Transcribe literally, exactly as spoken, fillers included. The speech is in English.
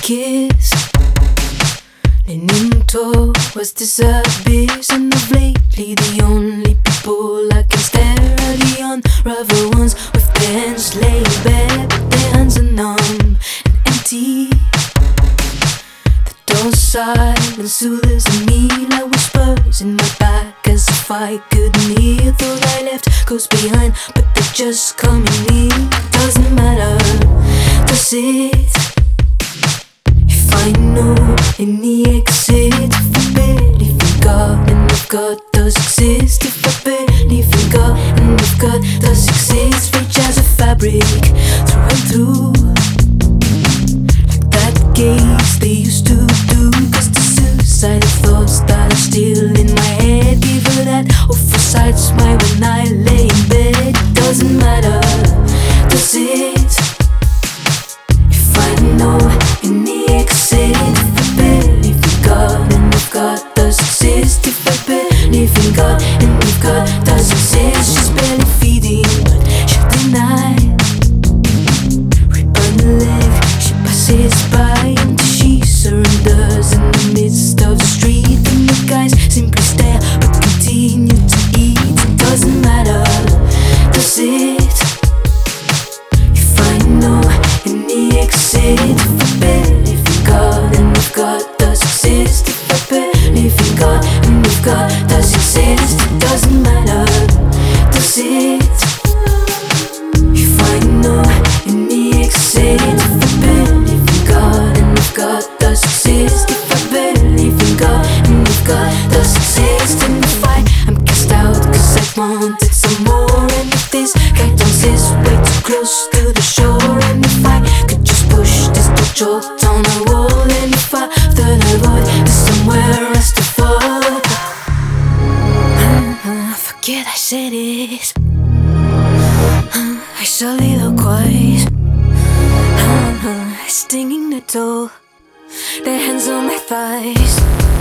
kiss, leaning towards this abyss. And of lately the only people I can stare are the unravel ones with their hands laid bare, but their hands are numb and empty. The dull silence soothes me like whispers in my back, as if I couldn't hear. Thought I left goes behind, but they're just coming near. Doesn't matter, does it? If I know any exit, if I believe in God and if God does exist, if I believe in God and if God does exist, reach as a fabric through and through, like that gaze they used to do. Cause the suicidal thoughts that are still in my head give her that oversight smile when I lay in bed. Doesn't matter, does it? If I know any exit, if I believe in God and if God does exist, if I believe in God and if God does exist, she's barely feeding but she'll deny. Rip on the leg, she passes by until she surrenders in the midst of the street. And the guys simply stare but continue to eat. It doesn't matter, does it? If I know any exit, if I believe in God and if God does exist, if I believe in God and if God does exist, it doesn't matter, does it? If I know any exit, if I believe in God and if God does exist, if I believe in God and if God does exist, and if I am cast out cause I wanted some more, and if this guy dances way too close to the shore, and if I could just push this door down the wall, and if I thought I would, there's somewhere else to fall. uh, Forget I said it, uh, I soliloquize, uh, stinging the toe, their hands on my thighs.